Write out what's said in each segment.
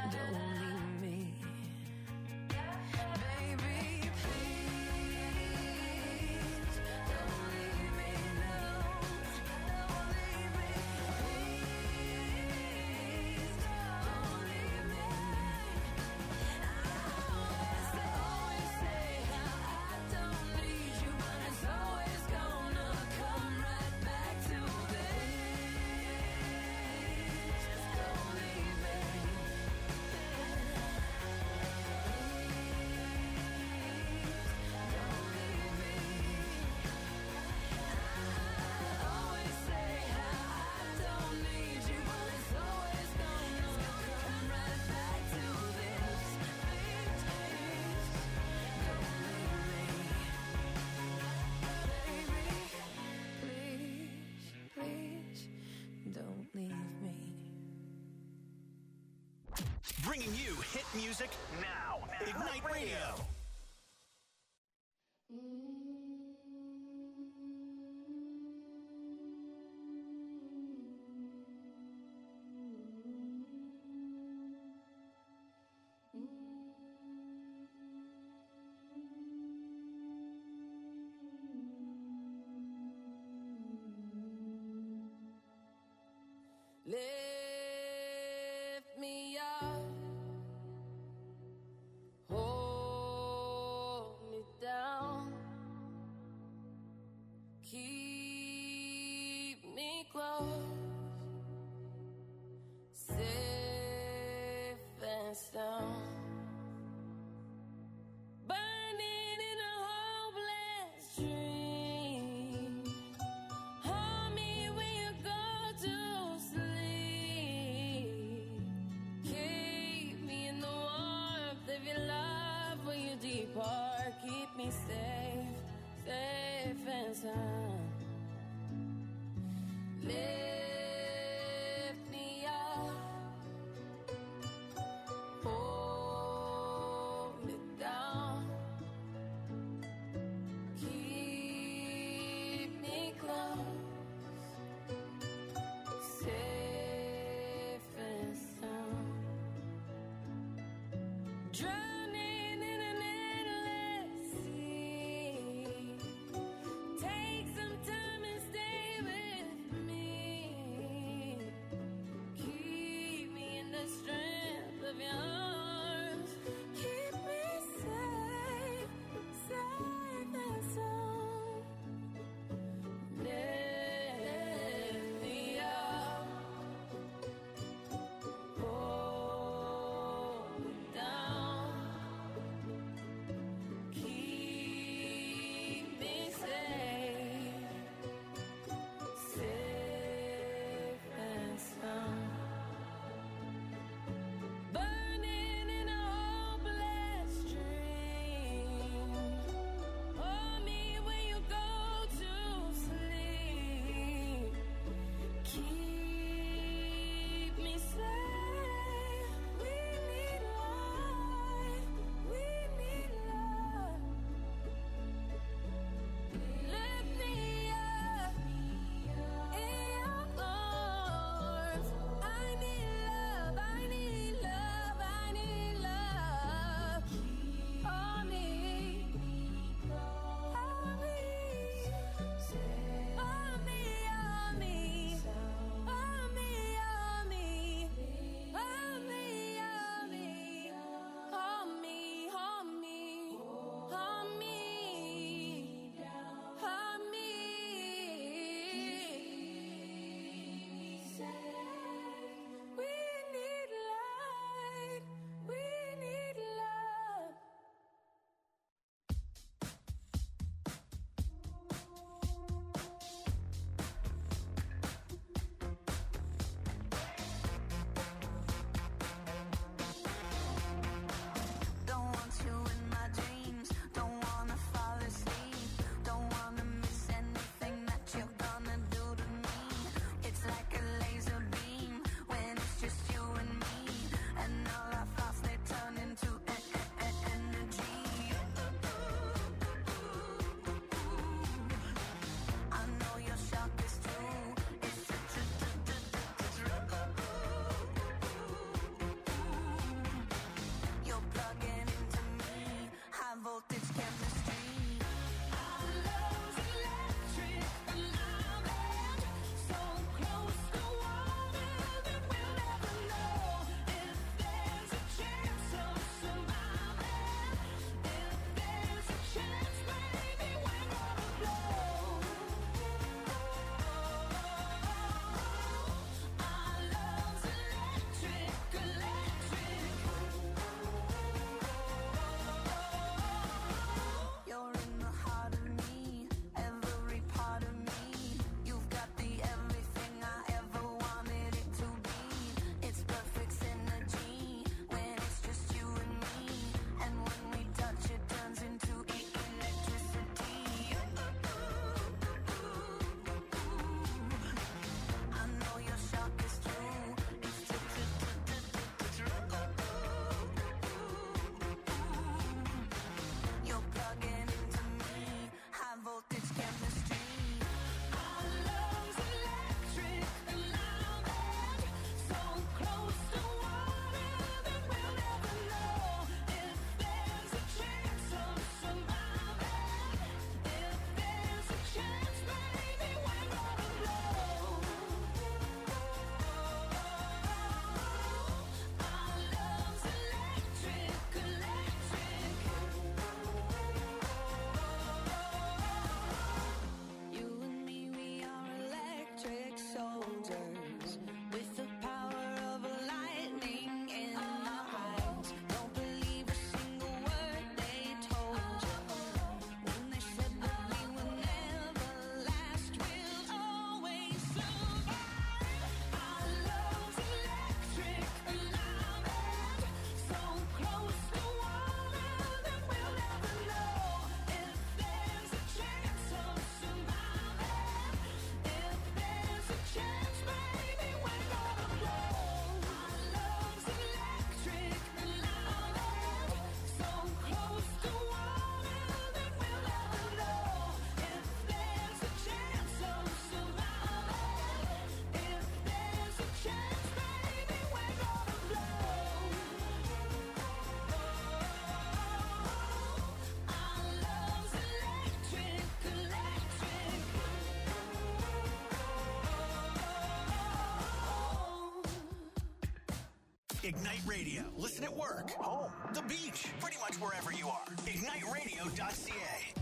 don't leave me. Baby, please, don't leave me, no, don't leave me. Please, don't leave me. I always say how I don't need you, but it's always gonna come right back to this. Don't leave me. Don't leave me. I always say how I don't need you, but it's always gonna come right back to this. Please, don't leave me. Baby, please, don't leave me. Bringing you hit music now. Ignite Radio. Lift me up, hold me down, keep me close, safe and sound. Burning in a hopeless dream. Hold me when you go to sleep. Keep me in the warmth of your love when you depart. Keep me safe, safe and sound. Lift me up, hold me down, keep me close, safe and sound. Drowning in an endless sea takes Ignite Radio. Listen at work, home, the beach, pretty much wherever you are. IgniteRadio.ca.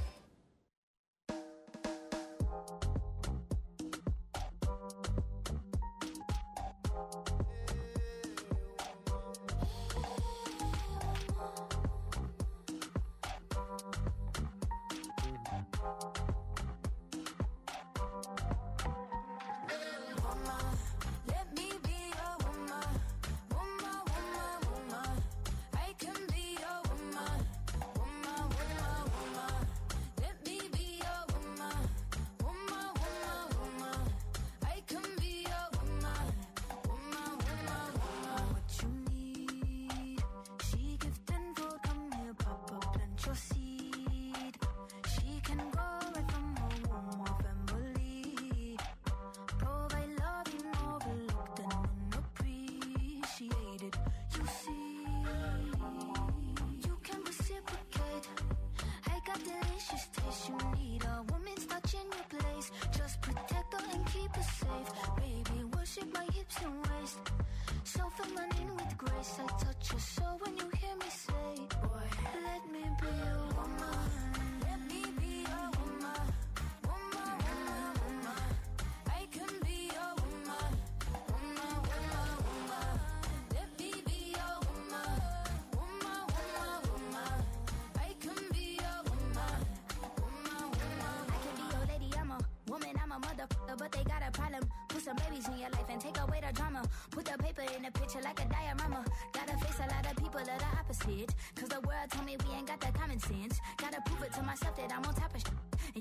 But they got a problem. Put some babies in your life and take away the drama. Put the paper in the picture like a diorama. Gotta face a lot of people that are opposite. Cause the world told me we ain't got the common sense. Gotta prove it to myself that I'm on top of shit. And you would never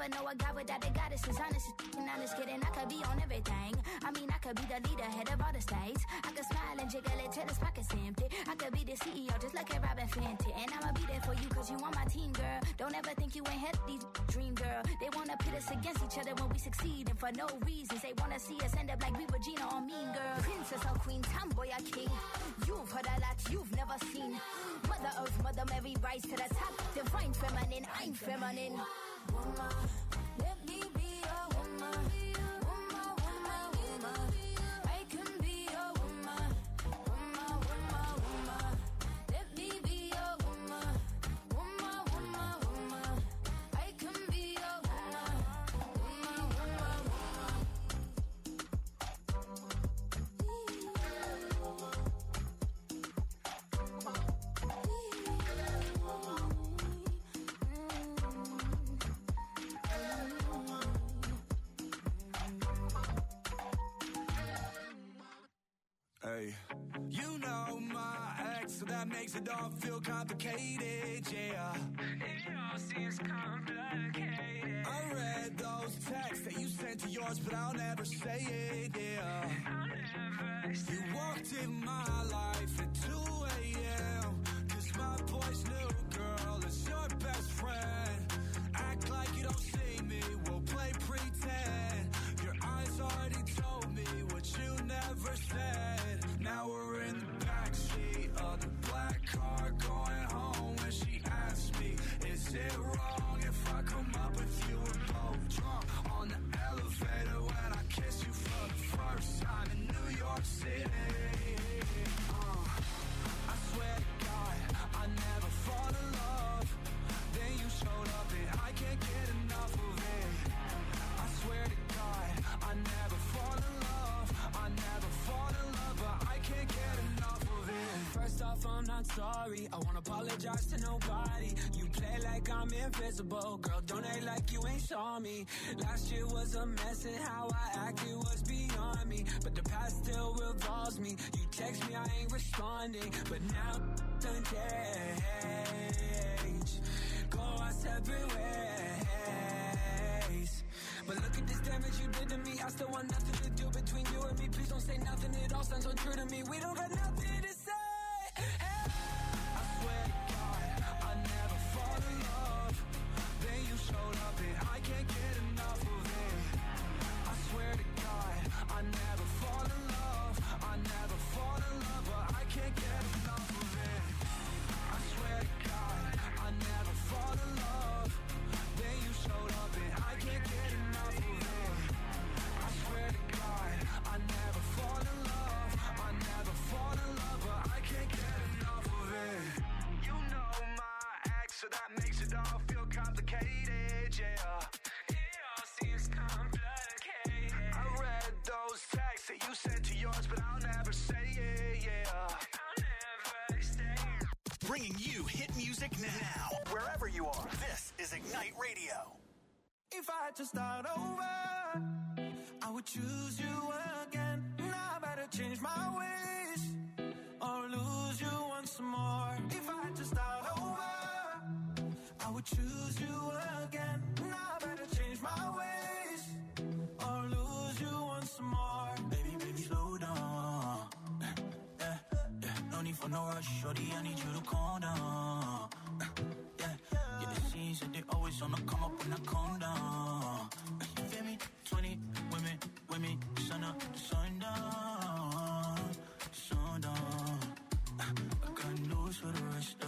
never know a guy without a goddess is honest. And honest kidding, I could be on everything. I mean, I could be the leader, head of all the states. I could smile and jiggle it till his pockets empty. I could be the CEO, just like a Robin Fenty. And I'ma be there for you, cause you on my team, girl. Don't ever think you ain't had these dream, girl. They wanna pit us against each other when we succeed, and for no reasons. They wanna see us end up like we Regina or Mean Girl. Princess or queen, tomboy or king. You've heard a lot you've never seen. Mother Earth, Mother Mary, rise to the top. Divine feminine, I'm feminine. Woman, let me be a woman. Woman, woman, woman. I can be a woman. Woman, woman, woman. Let me be a woman. Woman, woman, woman. I can be a woman. Woman, woman, woman. Hey, you know my ex, so that makes it all feel complicated, yeah. It all seems complicated. I read those texts that you sent to yours, but I'll never say it, yeah. I'll never say it. You walked in my life at 2 a.m. Cause my boy's new girl is your best friend. Act like you don't see me, we'll play pretend. Your eyes already told me what you never said. Now we're in the backseat of the black car going home. When she asked me, is it wrong if I come up with you? We're both drunk on the elevator when I kissed you for the first time in New York City. I swear to God, I never fall in love. Then you showed up and I can't get enough of it. I swear to God, I never fall in love. I never fall in love, but I can't get enough of it. First off, I'm not sorry. I won't apologize to nobody. You play like I'm invisible. Girl, don't act like you ain't saw me. Last year was a mess and how I acted was beyond me. But the past still revolves me. You text me, I ain't responding. But now done change. Go our separate ways. But look at this damage you did to me. I still want nothing to do between you and me. Please don't say nothing, it all sounds so true to me. We don't got nothing to say. Hey. I swear to God, I never fall in love. Then you showed up and I can't get enough of it. I swear to God, I never fall in love. I never fall in love, but I can't get enough of it. I swear to God, I never fall in love. Then you showed up and I can't get enough of it. I swear to God, I never fall in love. I never fall in love, but I can't get enough of it. You know my ex, so that makes it all feel complicated, yeah. It all seems complicated. I read those texts that you sent to yours, but I'll never say it, yeah. I'll never say it. Bringing you hit music now, wherever you are. This is Ignite Radio. If I had to start over, I would choose you again. Now I better change my ways or lose you once more. If I had to start over, I would choose you again. Now I better change my ways or lose you once more. Baby, slow down. No need for no rush, shorty, I need you to calm down. Yeah, the scenes that they always on the come up when I calm down. You feel me? 20 women, sun up, sundown, sundown. I got news for the rest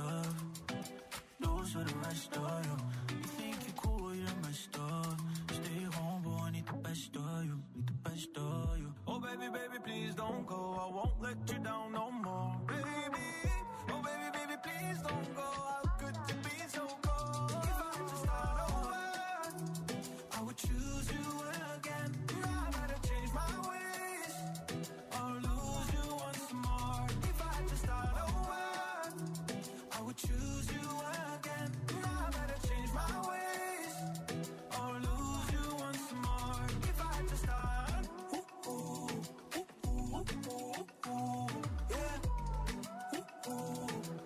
of you. You think you cool, you're messed up. Stay home, boy, I need the best of you, Oh baby, please don't go. I won't let you down no more, baby. Oh baby, please don't go. How could you be so cold? If I had to start over, I would choose you again. Now I better change my ways or lose you once more. If I had to start over, I would choose you again. Now I better change my ways or lose you once more. If I had to start,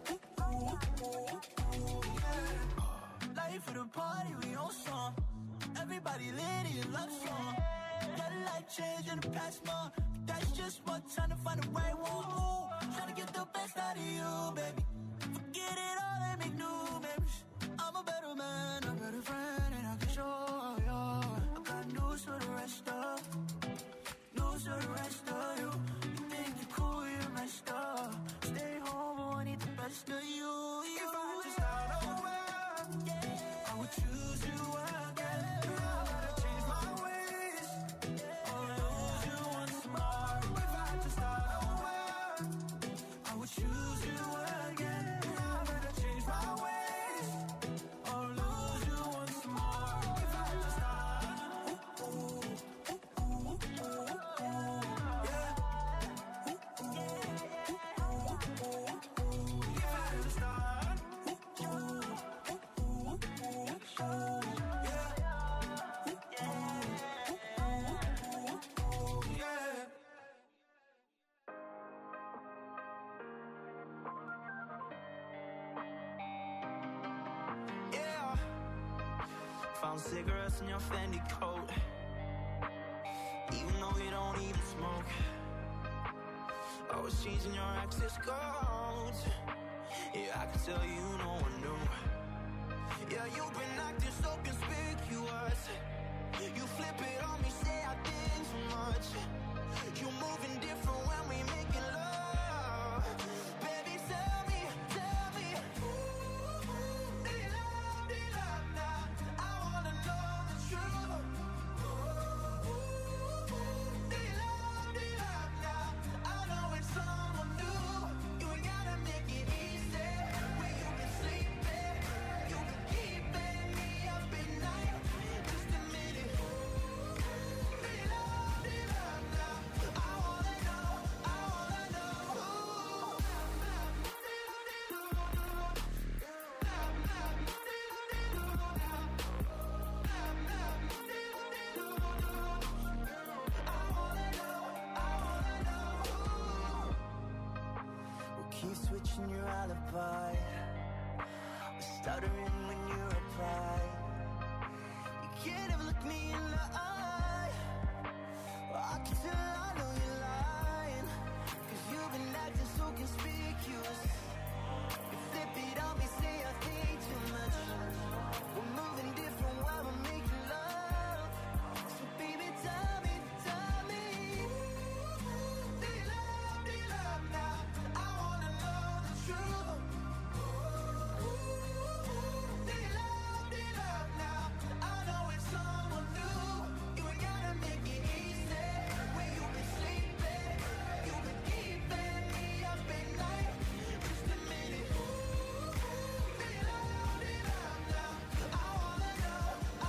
life of the party, we on song. Everybody lit in love song. Your life changed in the past month. That's just one time to find the right one. Ooh, trying to get the best out of you, baby. Forget it all and make new memories. I'm a better man, a better friend, and I can show you. I got news for the rest of, news for the rest of you. You think you're cool, you're messed up. Stay home, I need the best of you. If I had to start over, I would choose you again. I gotta change my ways, or lose you once more. If I had to start over, I would choose you again. I gotta change my ways, or lose you once more. If I had to start, yeah. If I had to start, yeah. Found cigarettes in your Fendi coat, even though you don't even smoke. I was changing your access codes. Yeah, I can tell you no one knew. Yeah, you've been acting so conspicuous. You flip it on me, say I think too much. You moving different when we making love. Baby, tell me, they love now. I wanna know the truth. They love now. I know it's someone new. You ain't gotta make it easy. Where you can sleep in, you can keep me up at night. Just a minute. They love now. I wanna know. We'll keep switching your alibi. We're stuttering when you reply. You can't ever look me in the eye. Well, I can tell I know you're lying. 'Cause you've been acting so conspicuous. You flip it on me, say I think too much. We're moving different while we're making love. So baby, tell me. They love now. I wanna know the truth. They love now. I know it's someone new. You ain't gotta make it easy. Where you been sleeping, you been keeping me up at night. Just a minute. They love now. I wanna know.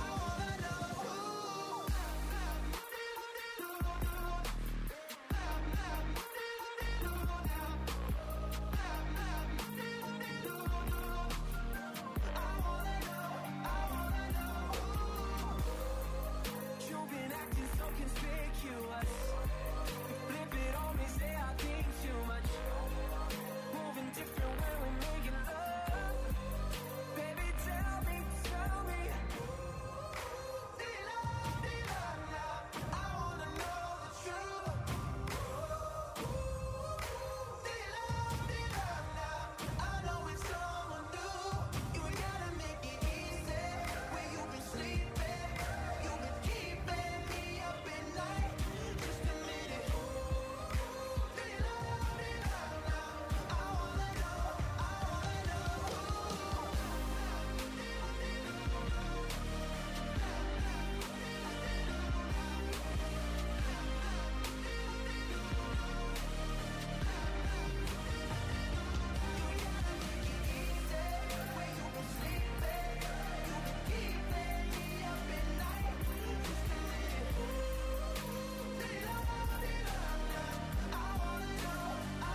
You've been acting so conspicuous. You flip it on me, say I think too much. Moving different when we're making love. Baby, tell me. They love now. I wanna know the truth. They love now. I know it's someone new. You ain't gotta make it easy. Where you been sleeping, you been keeping me up at night. Just a minute. They love now. I wanna know. Where you been sleeping, you been keeping me up at night. Just a minute. They love now. I wanna know.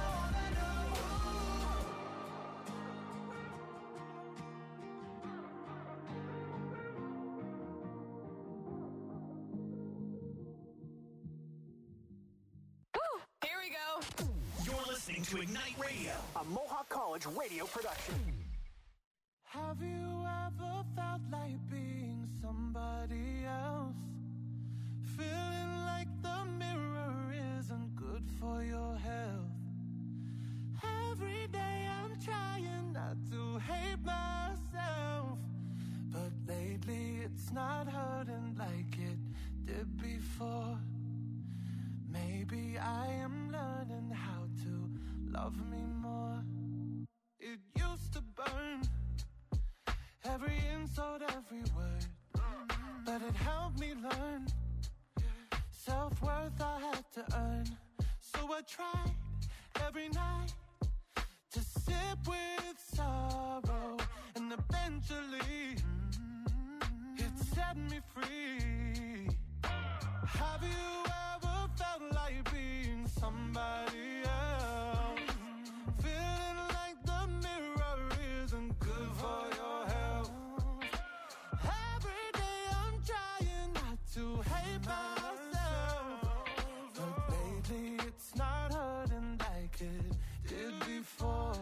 Here we go. You're listening to Ignite Radio, a Mohawk College radio production. Have you ever felt like being somebody it's not hurting like it did before. Maybe I am learning how to love me more. It used to burn, every insult, every word, but it helped me learn self-worth I had to earn. So I tried every night to sip with sorrow, and eventually it set me free. Have you ever felt like being somebody else? Feeling like the mirror isn't good for your health. Every day I'm trying not to hate myself, but lately it's not hurting like it did before.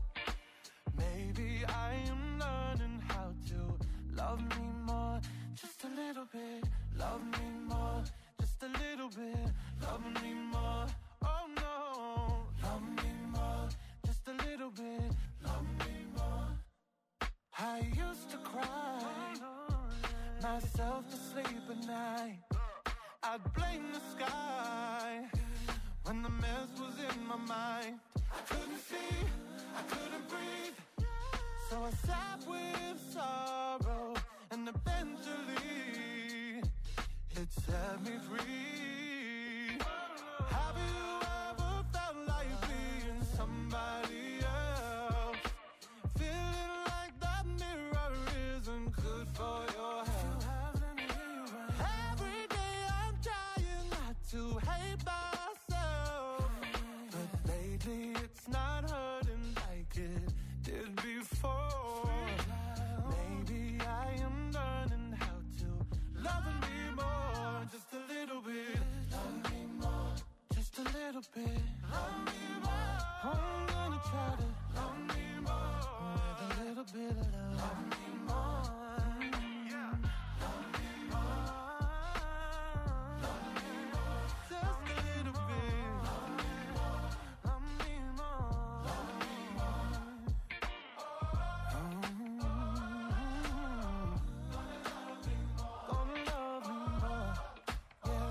Maybe I am learning how to love me more, just a little bit. Love me more, just a little bit. Love me more, oh no. Love me more, just a little bit. Love me more. I used to cry myself to sleep at night. I'd blame the sky when the mess was in my mind. I couldn't see, I couldn't breathe, so I sat with sorrow, and eventually it set me free. Have you ever felt like being somebody else? Feeling like that mirror isn't good for your health. Every day I'm trying not to hate myself, but lately it's not hurting like it did before. Maybe I am learning how to love me more, just a little bit. Love me more, just a little bit. Love me more. I'm gonna try to love me more with a little bit of love. Love me more. Love me more. Love me more. Just a little bit. Love me more. Love me more. Love me more. Gonna love me more. Yeah.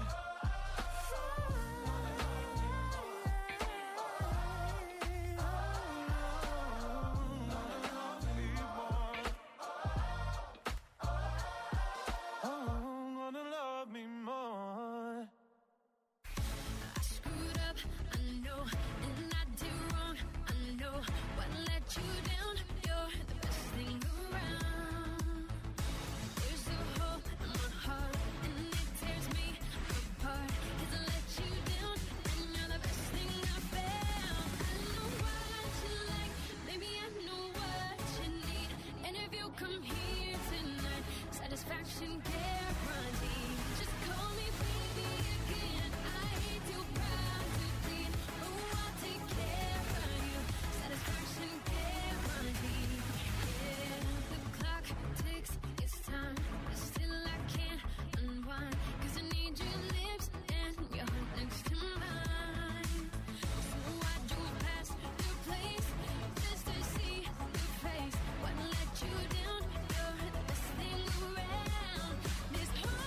Gonna love me more. I screwed up, I know, and I did wrong, I know. What let you down? You're the best thing around. There's a hole in my heart, and it tears me apart. 'Cause I let you down, and you're the best thing I found. I know what you like, maybe I know what you need. And if you come here tonight, satisfaction guaranteed. Just call me baby again. I ain't too proud to plead. Oh, I'll take care of you. Satisfaction guaranteed. Yeah, the clock ticks, it's time, but still I can't unwind. 'Cause I need your lips and your heart next to mine. So I drove past your place just to see your face. What let you down? You're the best thing around. This heart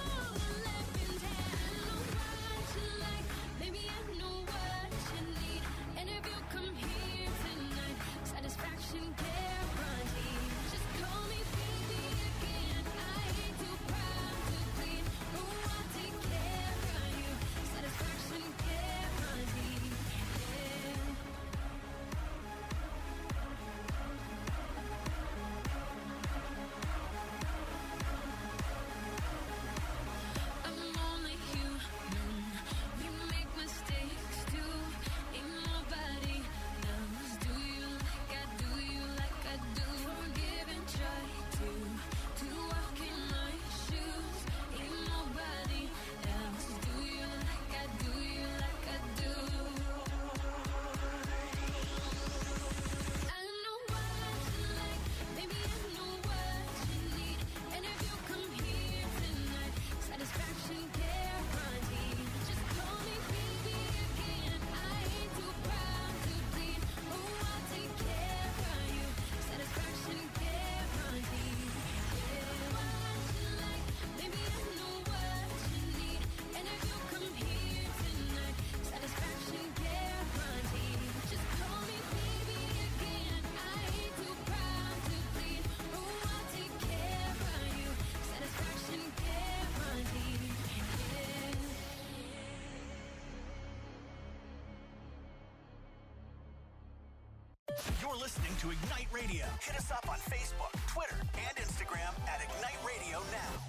You're listening to Ignite Radio. Hit us up on Facebook, Twitter, and Instagram at Ignite Radio Now.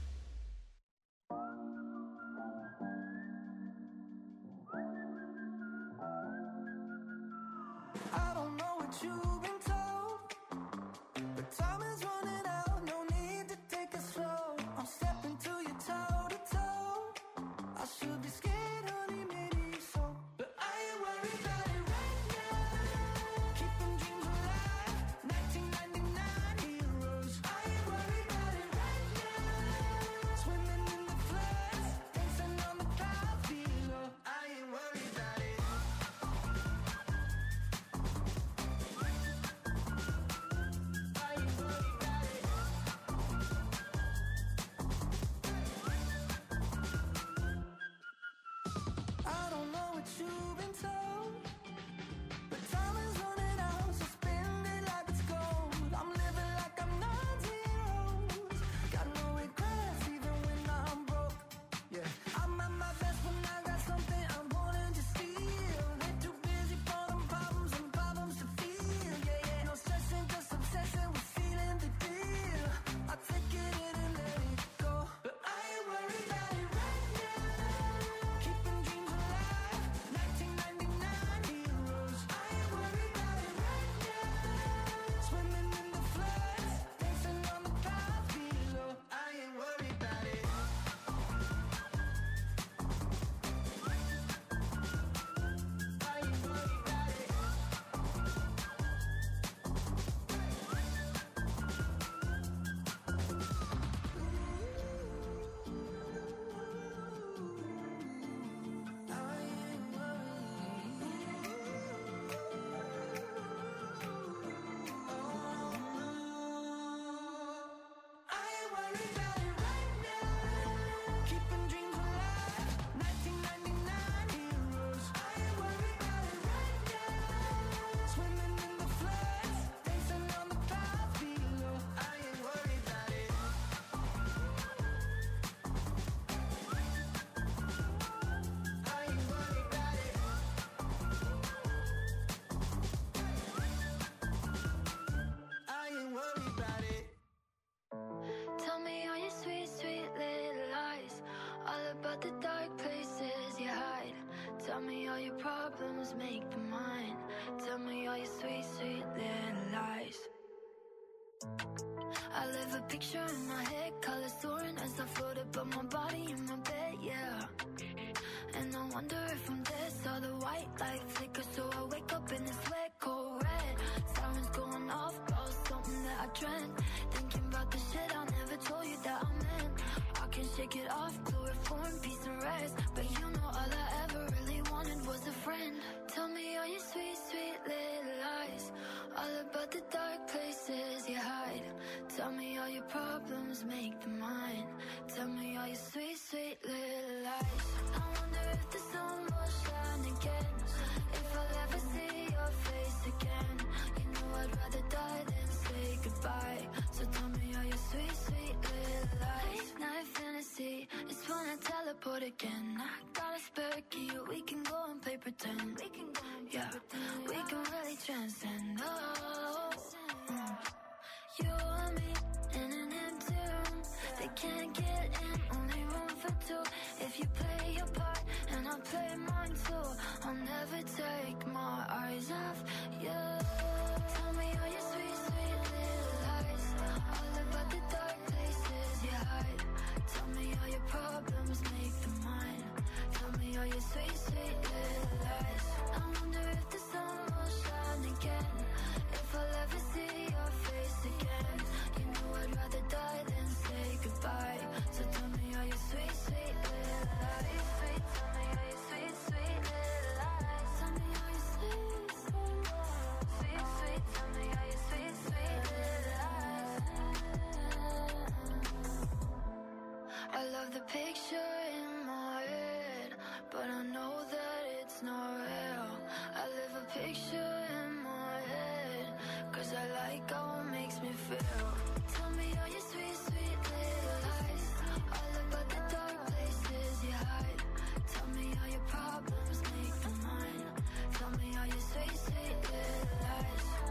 I don't know what you've been told, but time is running out. No need to take it slow. I'm stepping to you toe to toe. I should be scared, honey, maybe so, but I ain't worried about it right now. Keeping dreams alive, 1999 heroes. I ain't worried about it right now. Swimming in the floods, dancing on the clouds below. I ain't worried about it. I don't know what you've been told, but time is running out, so spend it like it's gold. I'm living like I'm not zeros. Got no regrets even when I'm broke. Yeah, I'm at my best when I got something I'm wanting to steal. They're too busy for them problems and problems to feel. Yeah, yeah, no stressing, just obsessing with feeling the deal. I take it in and let it go, but I ain't worried about it right now. Keeping dreams alive, 1999 heroes. I ain't worried about it right now. Swimming in the floods, dancing on the clouds below. I ain't worried about it. I ain't worried about it. I ain't worried about it right now. Keeping dreams alive, 1999 heroes. I ain't worried about it right now. Swimming in the floods, dancing on the clouds below. I ain't worried about it. I ain't worried about it. I ain't worried about it. Tell me all your sweet, sweet little lies, all about the dark places you hide. Tell me all your problems, make them mine. Tell me all your sweet, sweet little lies. I live a picture in my head, colors soaring as I float above my body in my bed, yeah. And I wonder if I'm dead, saw the white light flicker, so I wake up in this wet, cold red. Sirens going off, about something that I dreamt. Thinking about the shit I never told you that I meant. I can shake it off, chloroform, peace and rest. But you know all I ever really wanted was a friend. Tell me all your sweet, sweet little lies, all about the dark places you hide. Tell me all your problems, make them mine. Tell me all your sweet, sweet little lies. I wonder if the sun will shine again, if I'll ever see your face again. You know I'd rather die than say goodbye. So tell me all your sweet, sweet little lies. Late night fantasy, it's when I teleport again. I got a spare key, we can go and play pretend. We can go and play pretend. We can really transcend. Oh, you and me in an empty room. They can't get in, only room for two. If you play your part and I play mine too, I'll never take my eyes off you. Tell me all your sweet, sweet little lies, all about the dark places you hide. Tell me all your problems, make them mine. Tell me all your sweet, sweet little lies. I wonder if the sun will shine again, if I'll ever see your face again. You know I'd rather die than say goodbye. So tell me all your sweet, sweet little lies. Sweet, tell me all your sweet, sweet little lies. Tell me all your sweet, sweet, sweet, sweet. Tell me all your sweet, sweet little lies. I love the picture in my head, but I know that it's not real. I live a picture in my head, 'cause I like how it makes me feel. Tell me all your sweet, sweet little lies, all about the dark places you hide. Tell me all your problems, make them mine. Tell me all your sweet, sweet little lies.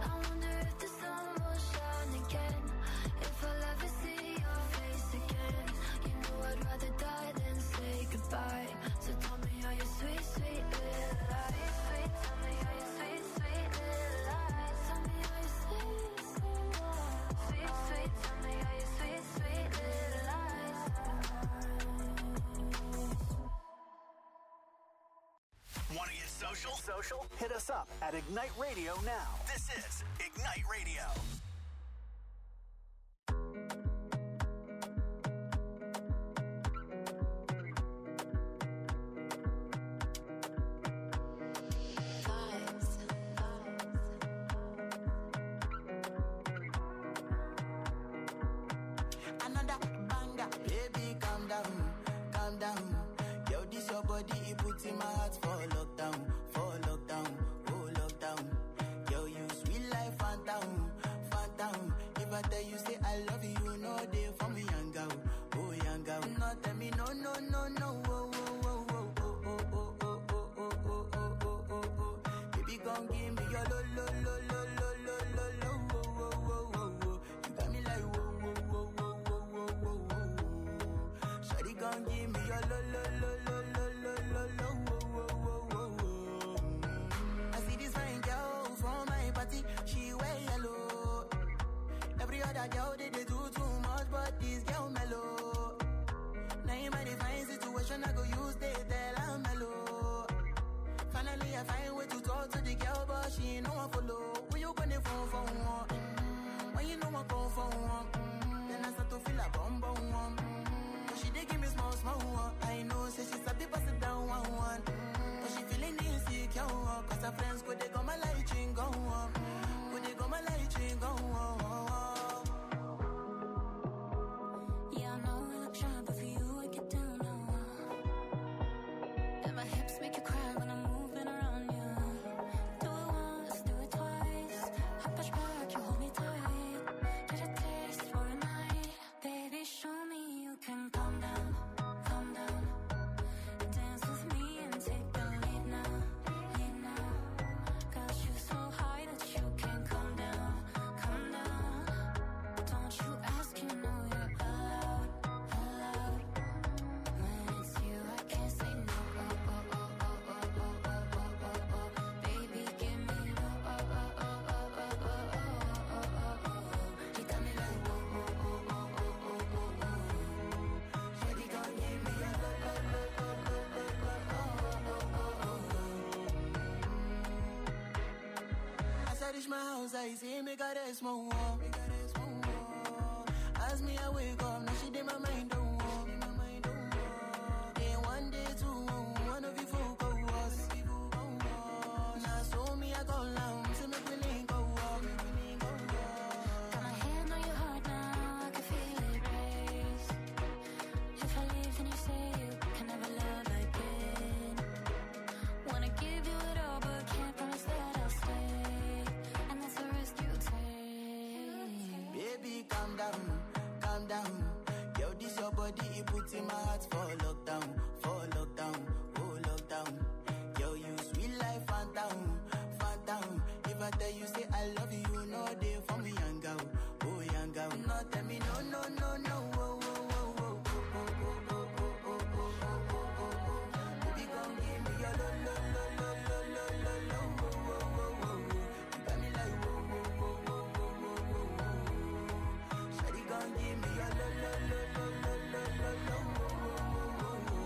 Social? Hit us up at Ignite Radio now. This is Ignite Radio. Another banger, baby, calm down, calm down. Yo, this your body, it puts in my heart for lockdown, oh lockdown. Yo, you sweet life, phantom, phantom. If I tell you say I love you, no day for me, young girl, oh young girl. No tell me no, no, no, no, oh, oh, oh, oh, oh, oh, oh, oh, oh, oh, oh, oh, oh, oh, oh. Baby, gon' give me your lo, lo, lo, lo, lo, lo, lo, lo, oh, oh, oh, oh, oh. You got me like whoa, whoa, whoa, whoa, whoa, whoa, whoa, whoa. Shawty gon' give me your lo, lo, lo, lo, lo, lo, lo, lo, oh, oh, oh, oh, oh. I see this fine girl from my party, she wear yellow. Every other girl they do too much, but this girl mellow. Now in my divine situation, I go use they tell I'm mellow. Finally, I find way to talk to the girl, but she ain't no one follow. Who you gonna phone for one? When you know I go for one, then I start to feel a bum bum one. But she dey give me small small one. I know, say she's a bit pass it down one. But she feeling insecure, cause her friends go they go my light ring go on. Go they go my light ring go on. Yeah, I know I look shy, but for you I get down low. And my hips make you cry when I'm moving around you. Do it once, do it twice. I push back, you hold me tight. Get a taste for a night. Baby, show me you can calm down, calm down. Dance with me and take the lead now, lead now. Got you so high that you can't come down, come down. Don't you ask, you know you're allowed, allowed. When it's you, I can't say no. Oh, oh, oh, oh, oh, oh, oh, oh, oh, oh. Baby, give me oh, oh, oh, oh, oh, oh, oh, oh, oh, oh. You got me like oh, oh, oh, oh, oh, oh, oh, oh. Shawty gon' give me a lo, lo, lo, lo, lo, lo, lo, oh, oh, oh, oh. As I reach my house, I see me got a small wall. As me, I wake up, now she did my mind don't walk. Then one day, two, one of you folk go was. Now so me, I go long, so me willing go walk. Got my hand on your heart now, I can feel it race. If I leave, then you say you can never love again. Wanna give you it all, but can't promise that I'll stay. And that's the risk you take. Baby, calm down, calm down. Yo, this your body, it puts in my heart for lockdown, oh lockdown. Yo, you sweet life, phantom, phantom. If I tell you say I love you, no day for me, young girl, oh young girl. No, tell me no, no, no, no, oh, oh, oh, oh, oh, oh, oh, oh, oh, oh, oh, oh, oh. Baby, gon' give me your lo, lo, lo, lo, lo, lo, lo, lo, oh, oh, oh, oh. You got me like whoa, whoa, whoa, whoa, whoa, whoa, whoa, whoa. Shawty gon' give me your lo, lo, lo, lo, lo, lo, lo, lo, oh, oh, oh, oh, oh.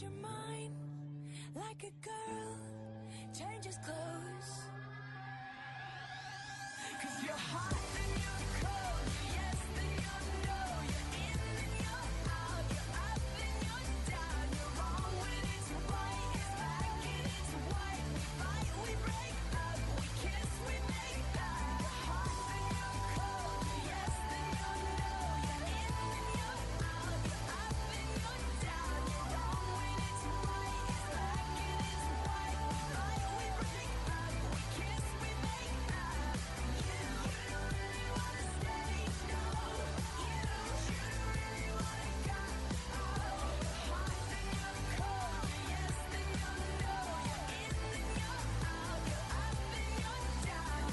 your mind like a girl changes clothes. 'Cause you're hot and you're cold, you're yes and you're no, you're in and you're out, you're up and you're down, you're wrong when it's right, it's black and it's white, we fight, we break up, we kiss, we make up. You're hot and you're cold, you're yes and you're no, you're in and you're out, you're up and you're down, you're wrong when it's right, it's black and it's white, we fight, we break up, we kiss, we make up. You don't really wanna stay, no. You don't really wanna go. Hot and you're cold, yes and you're no, you're in and you're out, you're up and you're down.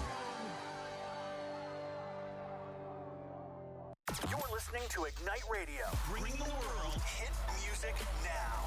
You're listening to Ignite Radio, bringing the world hit music now.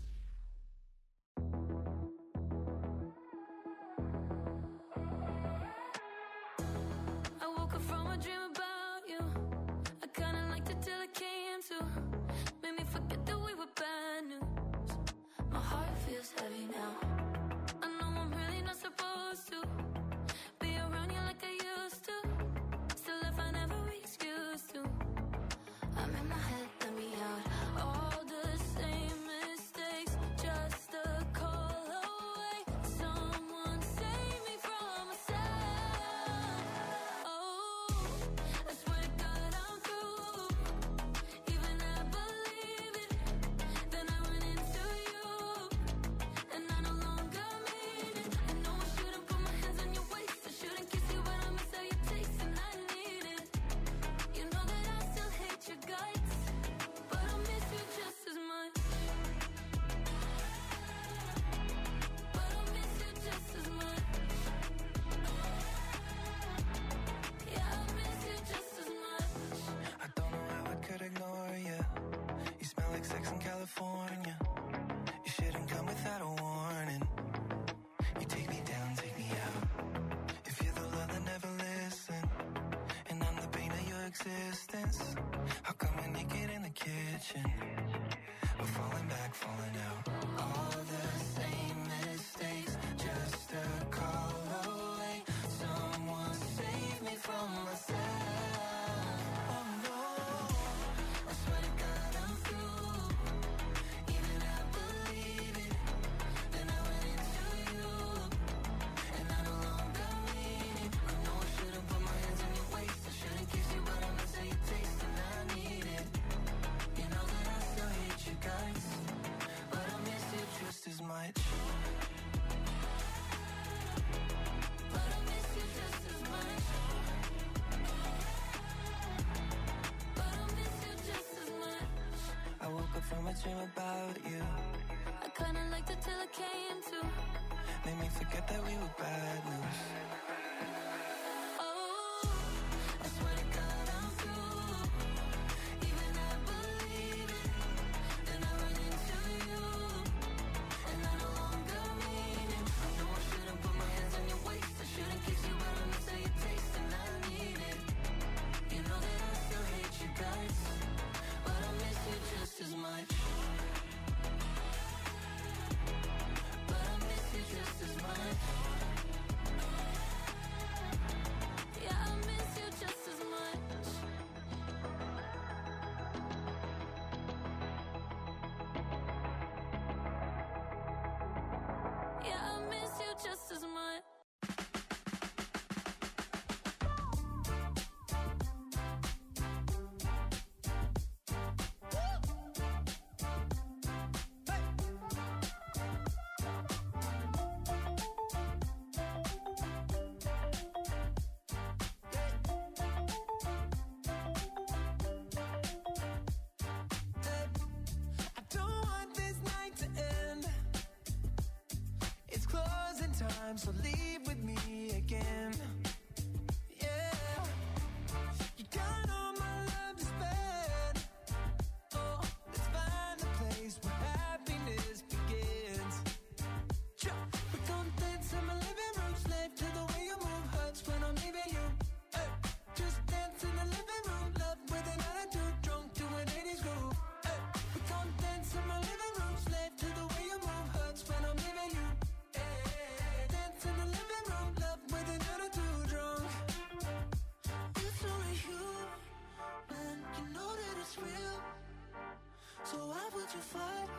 I woke up from a dream about you. I kinda liked it till it came to. Made me forget that we were bad news. My heart feels heavy now. I know I'm really not supposed to be around you like I used to. Still if I never excuse to. I'm in my head, let me out. All the same mistakes, just a call away. Someone save me from myself. Oh, I swear to God I'm through. Even I believe it. Then I run into you, and I no longer mean it. I know I shouldn't put my hands on your waist. I shouldn't kiss you, but I miss how you taste, and I need it. You know that I still hate your guts, but I miss you just as much. But I miss you just as much. Yeah, I miss you just as much. I don't know how I could ignore you. You smell like sex in California. You shouldn't come without a warning. You take me down, take me out. If you're the love that never listened, and I'm the pain of your existence, how come we're naked in the kitchen? We're falling back, falling out. All the same mistakes, just a call away. Someone save me from myself. Oh no, I swear to God I'm through. Even I believe it. Then I went into you, and I no longer mean it. I know I shouldn't put my hands on your waist. I shouldn't kiss you, but I miss how you taste, and I need it. You know that I still hate you guys, but I miss you just as much. But I miss you just as much. But I miss you just as much. I woke up from a dream about you. I kinda liked it till it came to. Made me forget that we were bad news. Oh, I swear to God I'm through. Even I believe it. Then I run into you, and I no longer mean it. I know I shouldn't put my hands on your waist. I shouldn't kiss you, but I miss how you taste, and I need it. You know that I still hate you guys, but I miss you just as much. But I miss you just as much.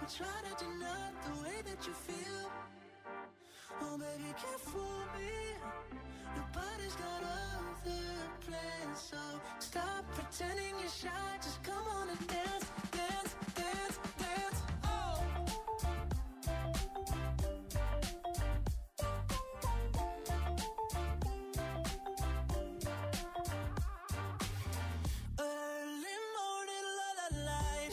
try to deny the way that you feel. Oh baby, can't fool me. Nobody's got other plans, so stop pretending you're shy. Just come on and dance, dance, dance, dance. Oh. Early morning, la la light.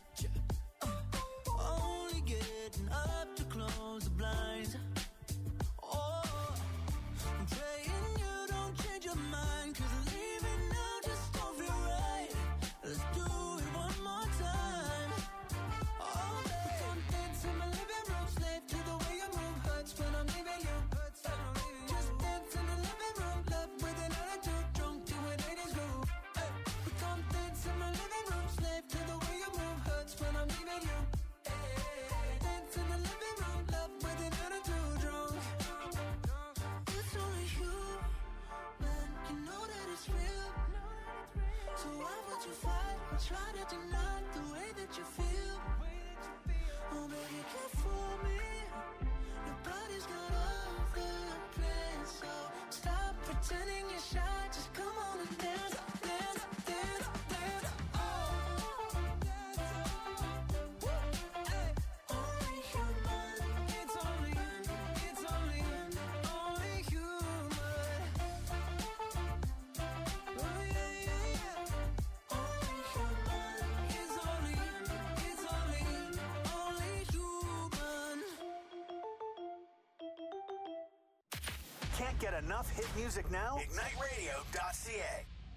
Only getting up to close the blinds. Oh, I'm praying you don't change your mind, 'cause leaving now just don't feel right. Let's do it one more time. Oh, baby, come dance in my living room, slave to the way you move. Hurts when I'm leaving you. Just dance in the living room, love with an attitude, drunk to an 80s groove. Hey, we come dance in my living room, slave to the way you move. Hurts when I'm leaving you. Dance in the living room, love with an attitude, drunk. It's only you, man, you know that it's real. So why would you fight or try to deny the way that you feel? Oh baby, can't fool me. Nobody's got other plans, so stop pretending you're shy. Just come on and dance, dance, dance, dance. Oh, hey, only human. It's only human. Oh yeah, yeah, yeah. Only human. It's only human. Can't get enough hit music now? IgniteRadio.ca.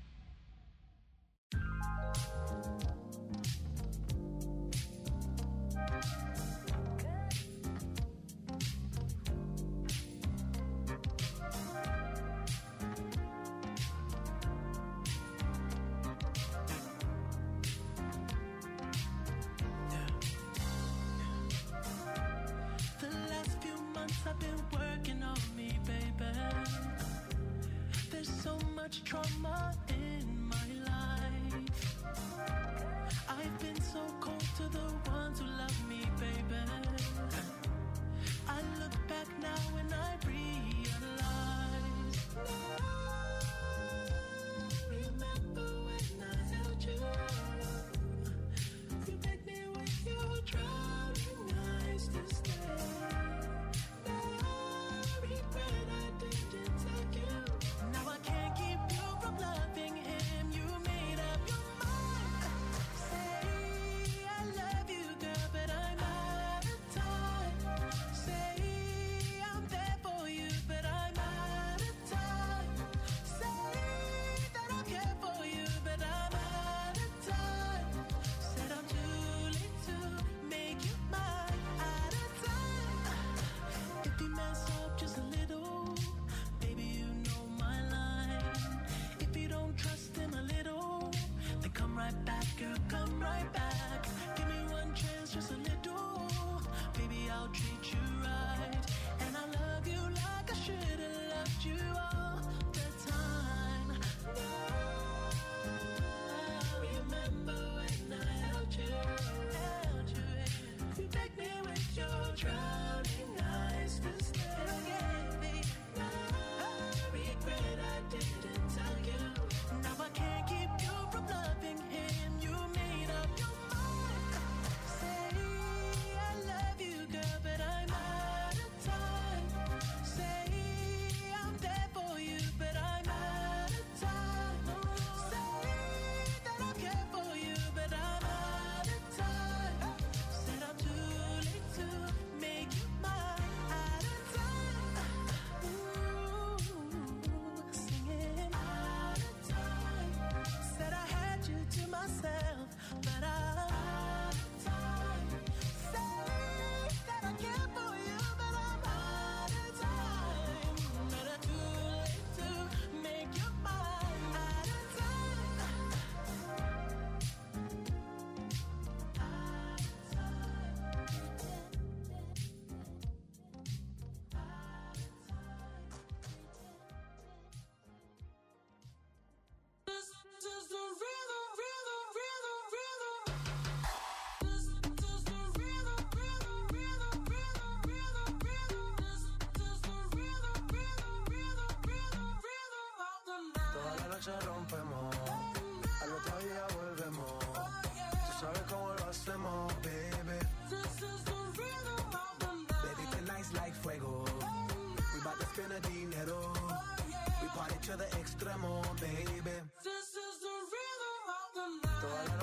The last few months I've been working on me, baby. There's so much trauma in my life. I've been so cold to the ones who love me, baby. I look back now and I realize. Remember when I held you? You made me with your drowning eyes to stay. Now I regret I didn't take you. Now I can't keep you from loving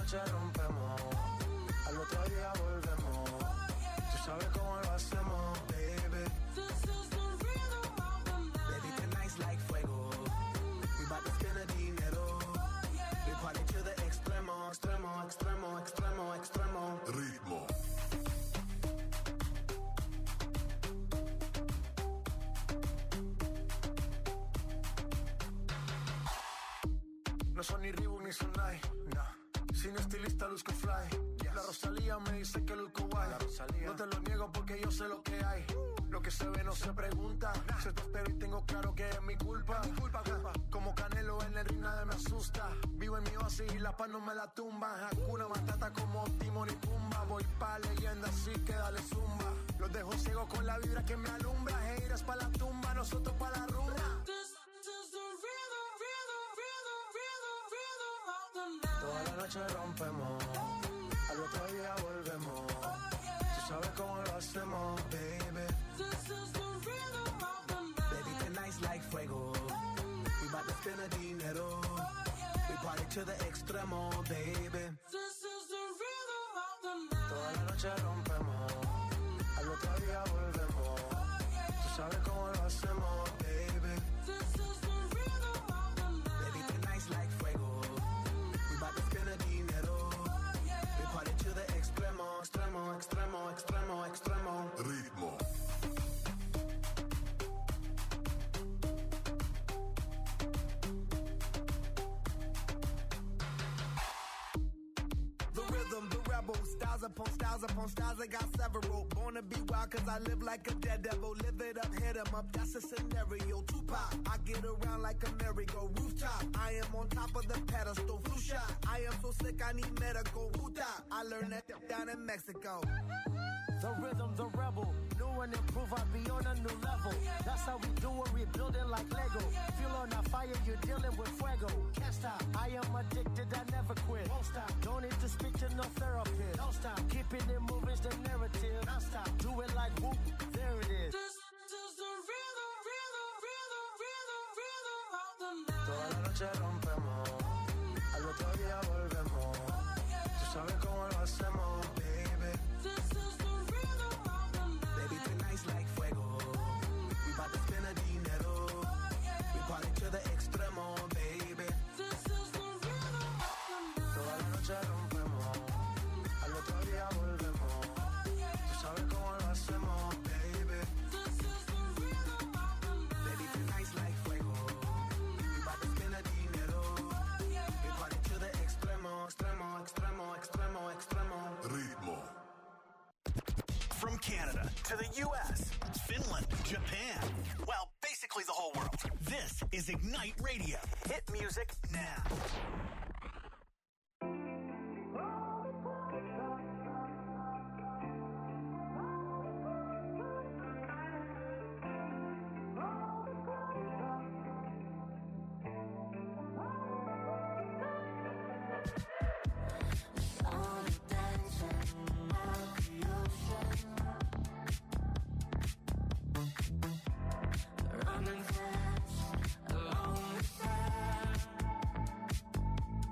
noche rompemos, al otro día volvemos. Tú sabes cómo lo hacemos, baby. This is the rhythm of the night. Baby, tonight's like fuego. We bout to spend the dinero. We party to the extremo, extremo, extremo, extremo, extremo. Ritmo. No son ni Reebok ni Sonai, no. Sin estilista luzco fly. Yes. La Rosalía me dice que luzco guay. No te lo niego porque yo sé lo que hay. Lo que se ve no se pregunta. Se te espero y tengo claro que es mi culpa. Como Canelo en el ring nadie me asusta. Vivo en mi oasis y la paz no me la tumba. Hakuna Matata como Timon y Pumba. Voy pa' leyenda así que dale zumba. Los dejo ciego con la vibra que me alumbra. Heiras pa' la tumba, nosotros pa' la rumba. This is the rhythm, rhythm, rhythm, rhythm, rhythm of the night. Toda la noche rompemos, al otro día volvemos. Tú sabes cómo lo hacemos, baby. This is the rhythm of the night. Baby, tonight's like fuego. We bout to spend the dinero. We party to the extremo, baby. This is the rhythm of the night. Toda la noche rompemos, al otro día volvemos. Tú sabes cómo lo hacemos, baby. This is the rhythm of the night. Baby, tonight's like fuego. We bout to spend the dinero. We party to the extremo, extremo, extremo, extremo, extremo. Ritmo. The rhythm, the rebel, styles upon styles upon styles, I got several. Born to be wild cause I live like a dead devil. Live it up, hit 'em up, that's a scenario. Tupac, I get around like a merry-go rooftop. I am on top of the pedestal, flu shot. I am so sick I need medical. Wuta, I learned that down in Mexico. The rhythm, the rebel. New and improve, I be on a new level. That's how we do it, we building like Lego. Feel on a fire, you're dealing with fuego. Can't stop, I am addicted, I never quit. Won't stop, don't need to speak to no therapist. Don't stop, keeping it moving's the narrative. Don't stop, do it like whoop, there it is. This is the rhythm, rhythm, rhythm, rhythm, rhythm of the night. Toda la noche rompemos, al otro día volvemos. Tú sabes cómo lo hacemos, baby. This is the rhythm of the night. Baby, tonight's like fuego. We bout to spend the dinero. We party to the extremo, baby. This is the rhythm of the night. Toda la noche rompemos, al otro día volvemos. Tú sabes cómo lo hacemos, baby. This is the rhythm of the night. Baby, tonight's like fuego. We bout to spend the dinero. We party to the extremo, extremo, extremo, extremo, extremo. Ritmo. From Canada to the U.S., Finland, Japan. Well, basically the whole world. This is Ignite Radio. Hit music now. Running fast along the sand.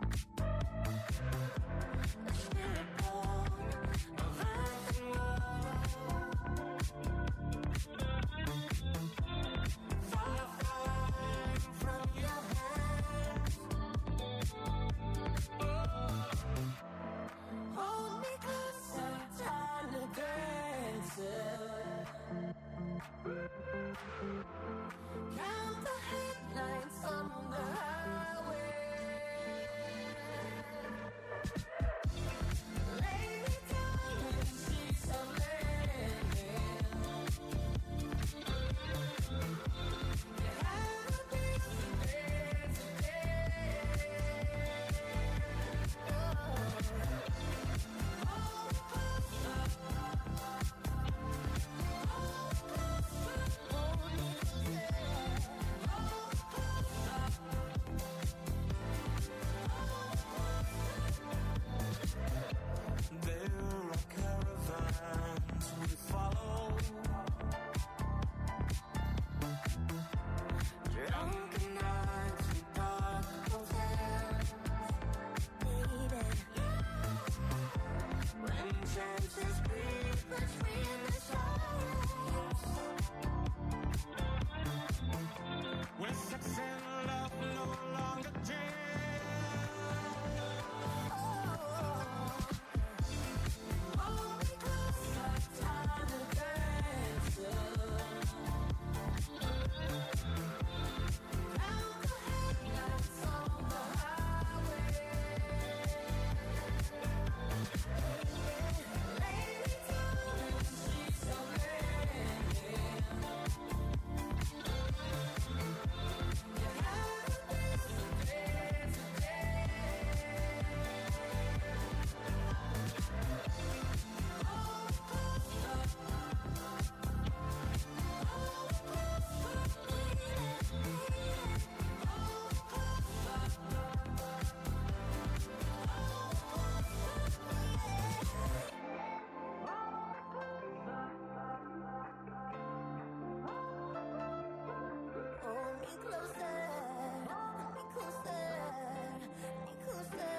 closer, me closer, me closer.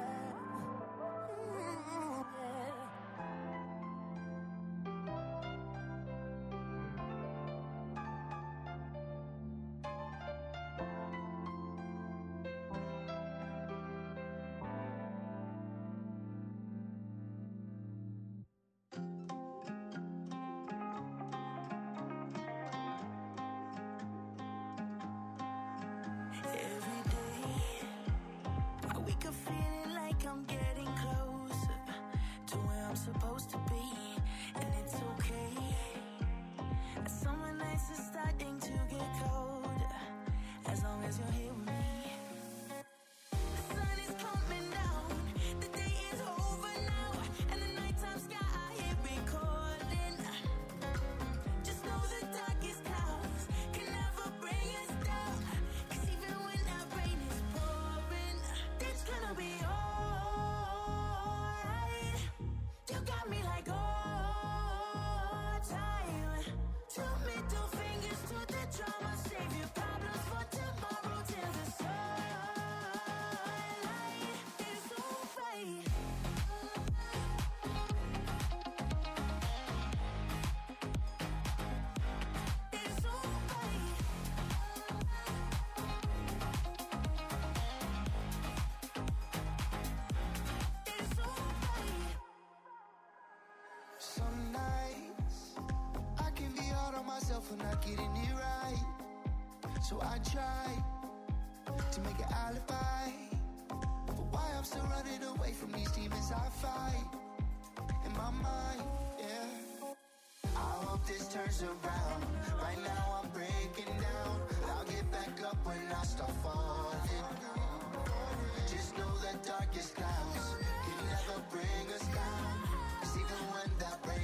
Every day, I wake up feeling like I'm getting closer to where I'm supposed to be, and it's okay. Summer nights are starting to get colder, as long as you're here with me. The sun is coming down, the day is over now, and the nighttime sky I hear it calling. Just know the darkest clouds can never bring us down, 'cause even when that rain is pouring, it's gonna be alright. You got me like all time. Two middle fingers to the drama, save your problems for tomorrow till the sunlight is alright. It's alright. It's alright. Some nights I can be hard on myself for not getting it right. So I try to make an alibi for why I'm still running away from these demons I fight in my mind, yeah. I hope this turns around. Right now I'm breaking down. I'll get back up when I start falling. Just know that darkest clouds can never bring us down, 'cause even when that rain